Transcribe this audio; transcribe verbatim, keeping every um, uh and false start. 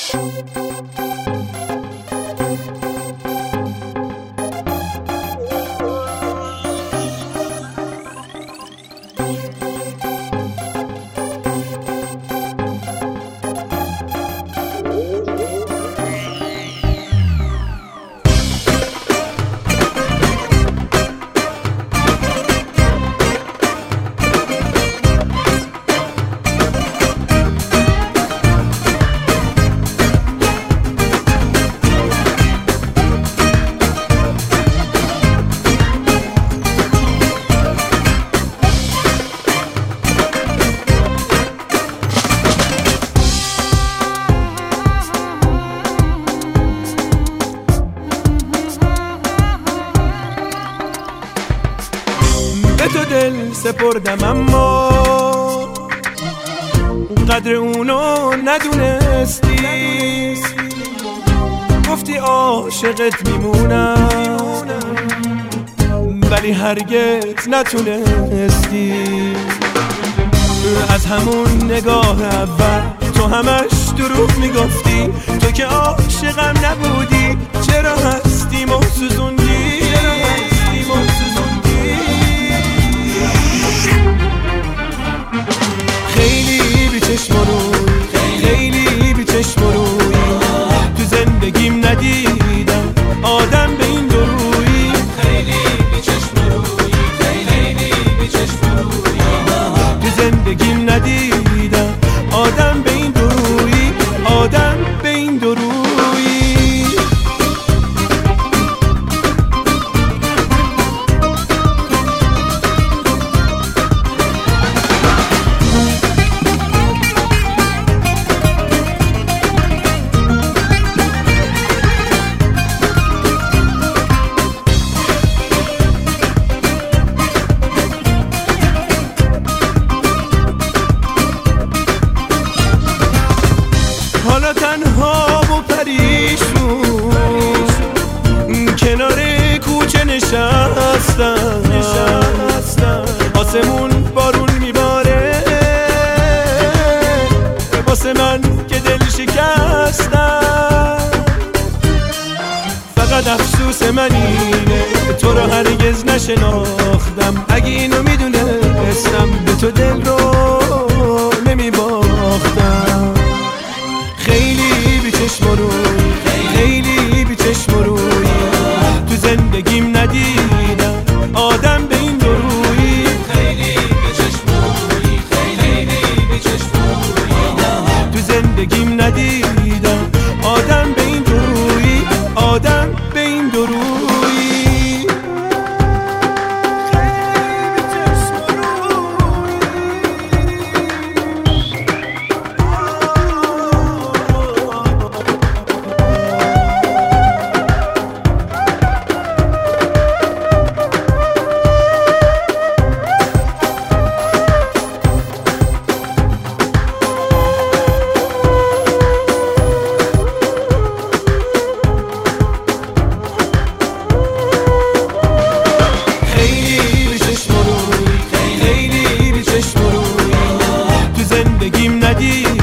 به تو دل سپردم اما قدر اونو ندونستی، گفتی عاشقت میمونم ولی هرگز نتونستی. از همون نگاه اول تو همش دروغ میگفتی، تو که عاشقم نبودی، چرا هستیم و سوزوندی، چرا هستیم و سوزوندی. خیلی بی چشم روی، خیلی بی چشم روی، تو زندگیم ندیدم آدم به این درویی. خیلی بی چشم روی، خیلی بی چشم روی، تو زندگیم ندیدم آدم به این درویی، آدم به این درویی. حالا تنها و پریشون کنار کوچه نشستم، آسمون بارون میباره واسه من که دل شکستم. فقط افسوس من اینه تو رو هرگز نشناختم، اگه اینو میدونستم به تو دل رو نمیباختم. خیلی بی چشم روی، خیلی بی چشم روی، تو زندگیم ندیدم آدم به این درویی. خیلی بی چشم روی، خیلی بی چشم روی، تو زندگیم ندیدم آدم به این درویی، آدم به این درویی. زندگیم ندید